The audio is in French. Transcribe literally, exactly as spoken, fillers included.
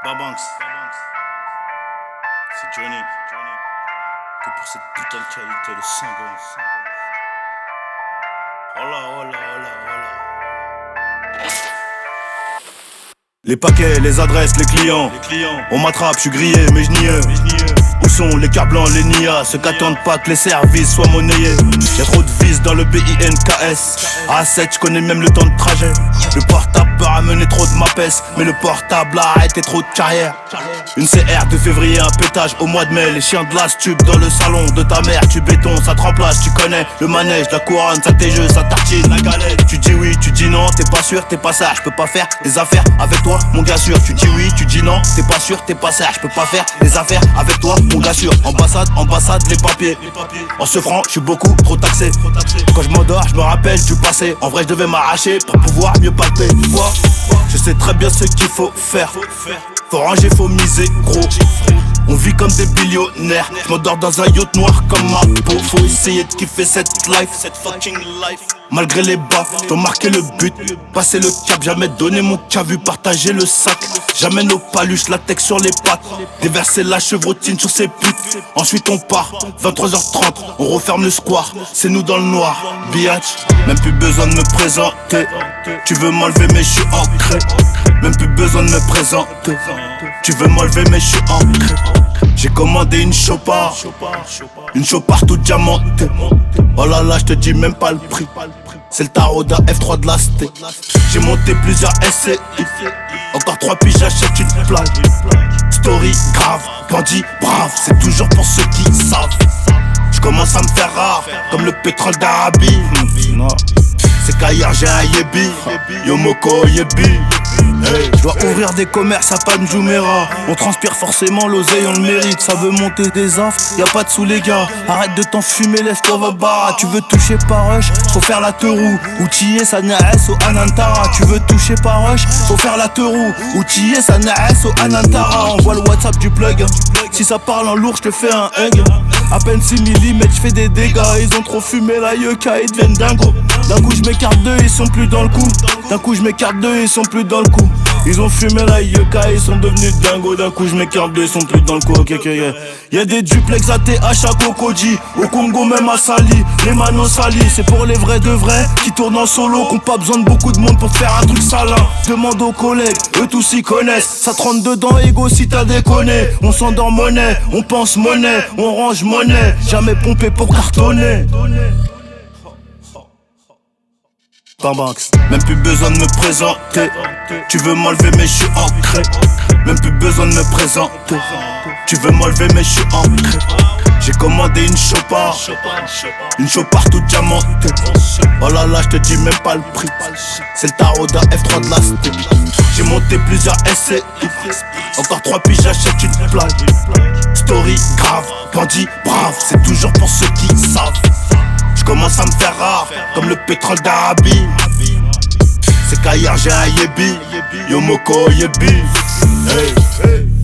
Babanks, c'est Johnny, que pour cette putain de qualité de sanguin. Oh là, oh là, oh là, oh là. Les paquets, les adresses, les clients, les clients. On m'attrape, je suis grillé, mais je nie eux. Où sont les cars blancs, les N I A? Ceux qu'attendent pas que les services soient monnayés. Y'a trop de vis dans le B I N K S. A sept, je connais même le temps de trajet. Le portable peut ramener trop de mapes, mais le portable a arrêté trop de carrière. Une C R de février, un pétage au mois de mai. Les chiens de la stup dans le salon de ta mère. Tu béton, ça te remplace, tu connais le manège, la couronne, ça tes jeux, ça tartine la galette. Tu dis oui, tu dis non, t'es pas sûr, t'es pas ça. Je peux pas faire des affaires avec toi, mon gars sûr. Tu dis oui, tu dis non, t'es pas sûr, t'es pas ça. Je peux pas faire des affaires avec toi, mon gars sûr. Ambassade, ambassade, les papiers. En ce franc, je suis beaucoup trop taxé. Quand je m'endors, je me rappelle du passé. En vrai, je devais m'arracher pour pouvoir mieux palper. Quoi? Je sais très bien ce qu'il faut faire. Faut ranger, faut miser, gros. On vit comme des billionnaires. Je m'endors dans un yacht noir comme ma peau. Faut essayer de kiffer cette life, cette fucking life. Malgré les bas, j'dois marquer le but. Passer le cap, jamais donner mon cavu. Partager le sac, jamais nos paluches. Latex sur les pattes, déverser la chevrotine sur ces putes. Ensuite on part, vingt-trois heures trente. On referme le square, c'est nous dans le noir. Biatch, même plus besoin de me présenter. Tu veux m'enlever mais je suis ancré. Même plus besoin de me présenter. Tu veux m'enlever mais je suis ancré. J'ai commandé une chopa, une chopa tout diamantée. Oh là là, je te dis même pas le prix. C'est le Taroda F trois de la Sté. J'ai monté plusieurs S C I. Encore trois piges, j'achète une plaque. Story grave, bandit brave. C'est toujours pour ceux qui savent. Je commence à me faire rare, comme le pétrole d'Arabie. Non, c'est qu'ailleurs j'ai un yébi. Yomoko yébi. Hey, je dois ouvrir des commerces à Panjumera. On transpire forcément, l'oseille on le mérite. Ça veut monter des infs, y'a pas de sous les gars. Arrête de t'enfumer, lève-toi bas. Tu veux toucher par rush, faut faire la teurou. Outillé, ça n'a S au Anantara. Tu veux toucher par rush, faut faire la teurou. Outillé, ça n'a S au Anantara. On voit le WhatsApp du plug. Si ça parle en lourd, je te fais un hug. À peine six millimètres, je fais des dégâts. Ils ont trop fumé la yucca, ils deviennent dingos. D'un coup je m'écarte d'eux, ils sont plus dans le coup. D'un coup je m'écarte d'eux, ils sont plus dans le coup. Ils ont fumé la yucca, ils sont devenus dingos. D'un coup je m'écarte d'eux, ils sont plus dans le coup. Ok, ok, yeah. Y'a des duplex A T H à Cocody. Au Congo même à Sali, les manos salis. C'est pour les vrais de vrais qui tournent en solo. Qu'on pas besoin de beaucoup de monde pour faire un truc salin. Demande aux collègues, eux tous s'y connaissent. Ça te rentre dedans, ego si t'as déconné. On s'endort monnaie, on pense monnaie, on range monnaie. Jamais pompé pour cartonner. Babanks, même plus besoin de me présenter. Tu veux m'enlever mais je suis ancré. Même plus besoin de me présenter. Tu veux m'enlever mais je suis ancré. J'ai commandé une chopa, une chopa tout diamantée. Oh là là, je te dis même pas le prix. C'est le Taroda F trois de la Sté. J'ai monté plusieurs S C I. Encore trois piges, j'achète une plaque. Story grave, bandit brave. C'est toujours pour ceux qui savent. Je commence à me faire rare, comme le pétrole d'Arabie. C'est qu'ailleurs j'ai un yébi. Yomoko yébi. Hey, hey.